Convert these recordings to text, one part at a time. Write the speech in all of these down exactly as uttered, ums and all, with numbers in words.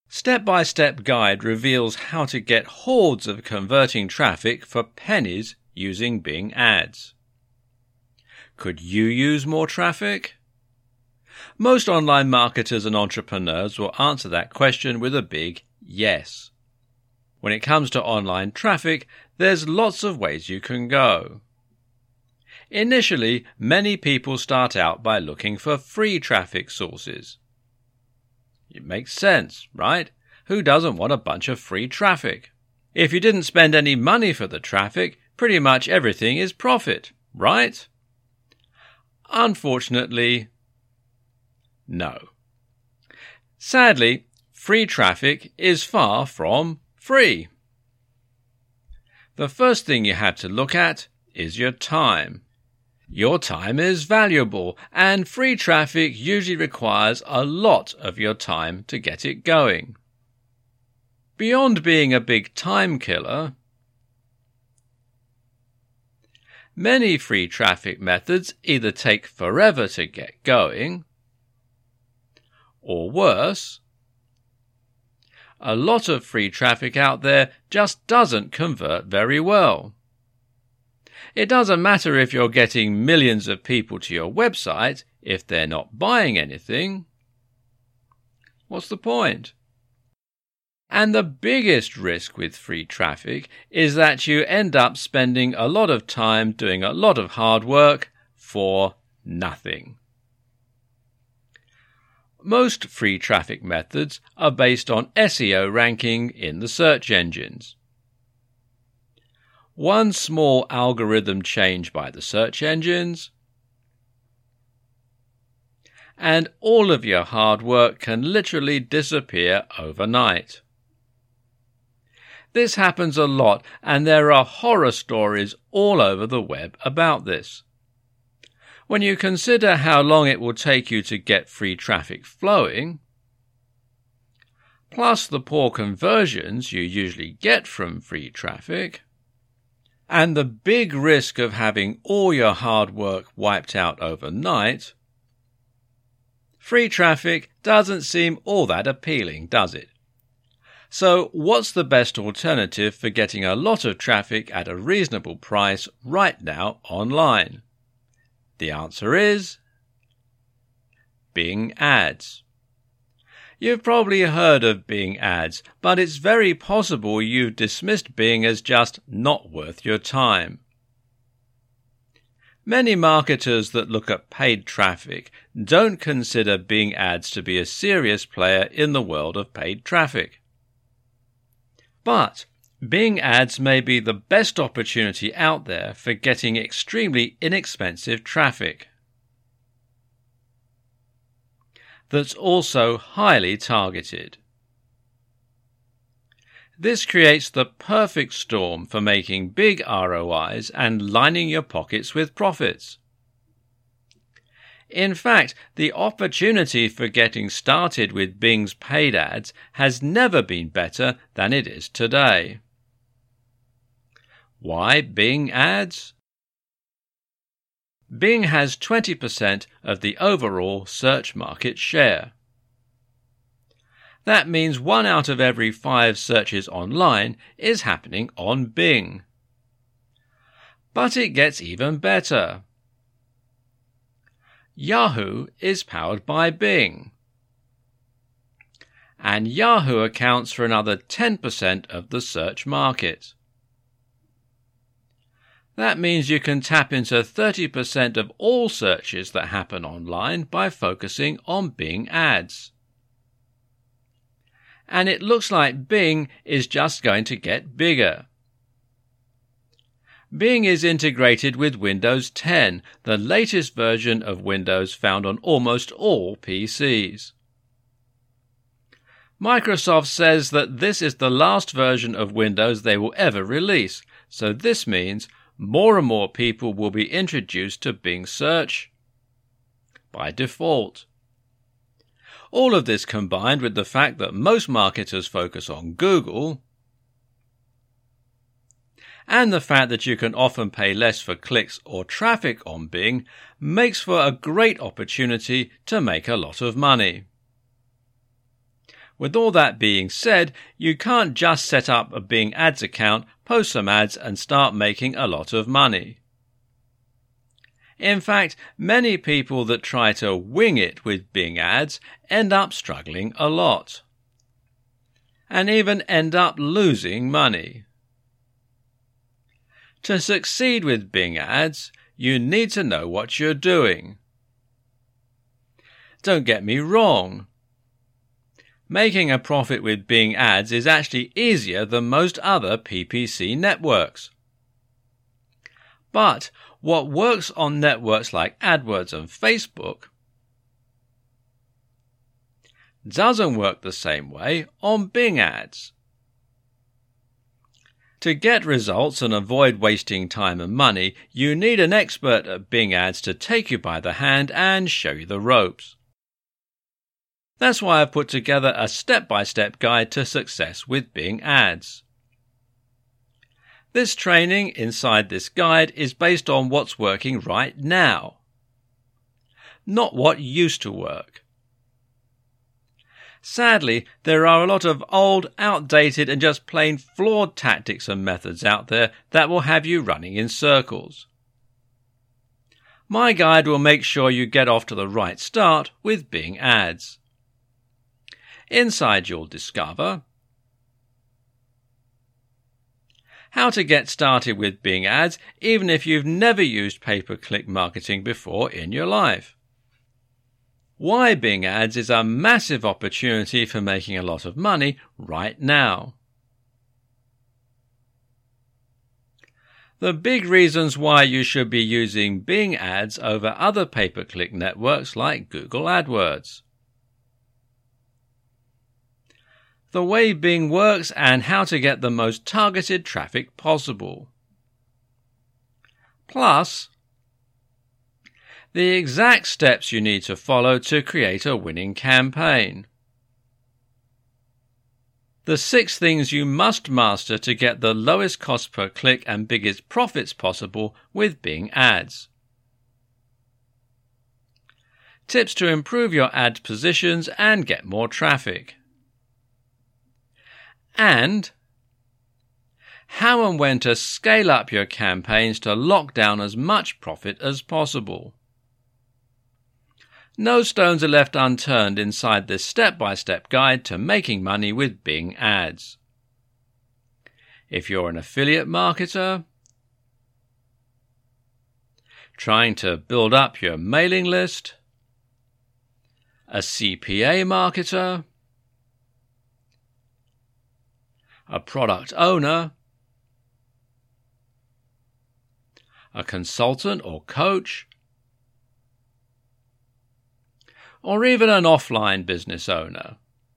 Step-by-step guide reveals how to get hordes of converting traffic for pennies using Bing Ads. Could you use more traffic? Most online marketers and entrepreneurs will answer that question with a big yes. When it comes to online traffic, there's lots of ways you can go. Initially, many people start out by looking for free traffic sources. It makes sense, right? Who doesn't want a bunch of free traffic? If you didn't spend any money for the traffic, pretty much everything is profit, right? Unfortunately, no. Sadly, free traffic is far from free. The first thing you have to look at is your time. Your time is valuable, and free traffic usually requires a lot of your time to get it going. Beyond being a big time killer, many free traffic methods either take forever to get going, or worse, a lot of free traffic out there just doesn't convert very well. It doesn't matter if you're getting millions of people to your website if they're not buying anything. What's the point? And the biggest risk with free traffic is that you end up spending a lot of time doing a lot of hard work for nothing. Most free traffic methods are based on S E O ranking in the search engines. One small algorithm change by the search engines, and all of your hard work can literally disappear overnight. This happens a lot, and there are horror stories all over the web about this. When you consider how long it will take you to get free traffic flowing, plus the poor conversions you usually get from free traffic, and the big risk of having all your hard work wiped out overnight, free traffic doesn't seem all that appealing, does it? So what's the best alternative for getting a lot of traffic at a reasonable price right now online? The answer is Bing Ads. You've probably heard of Bing Ads, but it's very possible you've dismissed Bing as just not worth your time. Many marketers that look at paid traffic don't consider Bing Ads to be a serious player in the world of paid traffic. But Bing Ads may be the best opportunity out there for getting extremely inexpensive traffic that's also highly targeted. This creates the perfect storm for making big R O Is and lining your pockets with profits. In fact, the opportunity for getting started with Bing's paid ads has never been better than it is today. Why Bing Ads? Bing has twenty percent of the overall search market share. That means one out of every five searches online is happening on Bing. But it gets even better. Yahoo is powered by Bing, and Yahoo accounts for another ten percent of the search market. That means you can tap into thirty percent of all searches that happen online by focusing on Bing Ads. And it looks like Bing is just going to get bigger. Bing is integrated with Windows ten, the latest version of Windows found on almost all P Cs. Microsoft says that this is the last version of Windows they will ever release, so this means more and more people will be introduced to Bing Search by default. All of this combined with the fact that most marketers focus on Google, and the fact that you can often pay less for clicks or traffic on Bing, makes for a great opportunity to make a lot of money. With all that being said, you can't just set up a Bing Ads account, post some ads and start making a lot of money. In fact, many people that try to wing it with Bing Ads end up struggling a lot, and even end up losing money. To succeed with Bing Ads, you need to know what you're doing. Don't get me wrong. Making a profit with Bing Ads is actually easier than most other P P C networks. But what works on networks like AdWords and Facebook doesn't work the same way on Bing Ads. To get results and avoid wasting time and money, you need an expert at Bing Ads to take you by the hand and show you the ropes. That's why I've put together a step-by-step guide to success with Bing Ads. This training inside this guide is based on what's working right now, not what used to work. Sadly, there are a lot of old, outdated and just plain flawed tactics and methods out there that will have you running in circles. My guide will make sure you get off to the right start with Bing Ads. Inside you'll discover how to get started with Bing Ads even if you've never used pay-per-click marketing before in your life. Why Bing Ads is a massive opportunity for making a lot of money right now. The big reasons why you should be using Bing Ads over other pay-per-click networks like Google AdWords. The way Bing works and how to get the most targeted traffic possible. Plus, the exact steps you need to follow to create a winning campaign. The six things you must master to get the lowest cost per click and biggest profits possible with Bing Ads. Tips to improve your ad positions and get more traffic. And how and when to scale up your campaigns to lock down as much profit as possible. No stones are left unturned inside this step-by-step guide to making money with Bing Ads. If you're an affiliate marketer, trying to build up your mailing list, a C P A marketer, a product owner, a consultant or coach, or even an offline business owner.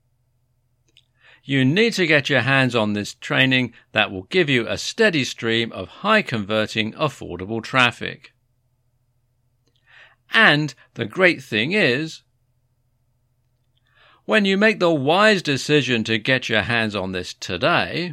You need to get your hands on this training that will give you a steady stream of high-converting, affordable traffic. And the great thing is, when you make the wise decision to get your hands on this today,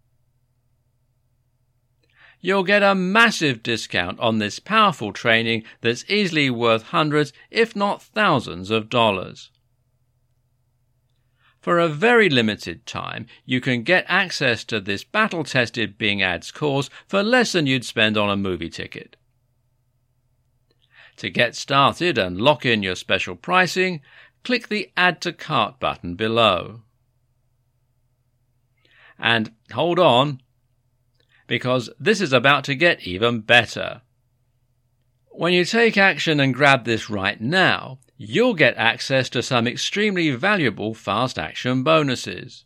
you'll get a massive discount on this powerful training that's easily worth hundreds, if not thousands of dollars. For a very limited time, you can get access to this battle-tested Bing Ads course for less than you'd spend on a movie ticket. To get started and lock in your special pricing, click the Add to Cart button below. And hold on, because this is about to get even better. When you take action and grab this right now, you'll get access to some extremely valuable Fast Action bonuses.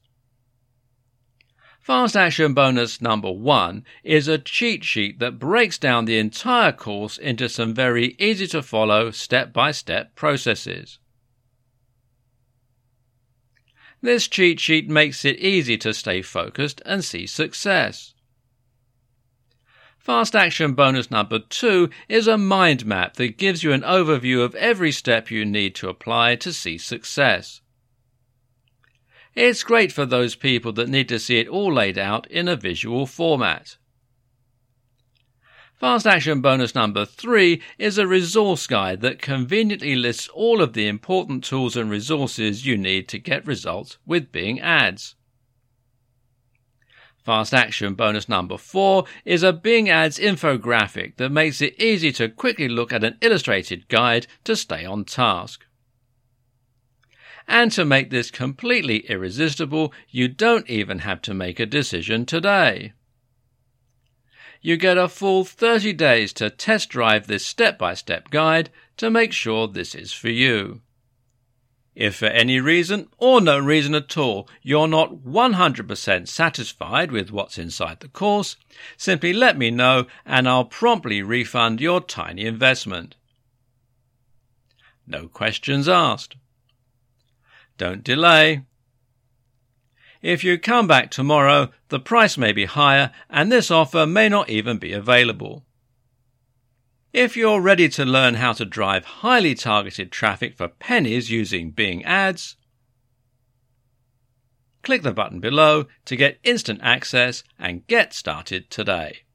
Fast Action bonus number one is a cheat sheet that breaks down the entire course into some very easy to follow step-by-step processes. This cheat sheet makes it easy to stay focused and see success. Fast Action bonus number two is a mind map that gives you an overview of every step you need to apply to see success. It's great for those people that need to see it all laid out in a visual format. Fast Action bonus number three is a resource guide that conveniently lists all of the important tools and resources you need to get results with Bing Ads. Fast Action bonus number four is a Bing Ads infographic that makes it easy to quickly look at an illustrated guide to stay on task. And to make this completely irresistible, you don't even have to make a decision today. You get a full thirty days to test drive this step-by-step guide to make sure this is for you. If for any reason, or no reason at all, you're not one hundred percent satisfied with what's inside the course, simply let me know and I'll promptly refund your tiny investment. No questions asked. Don't delay. If you come back tomorrow, the price may be higher and this offer may not even be available. If you're ready to learn how to drive highly targeted traffic for pennies using Bing Ads, click the button below to get instant access and get started today.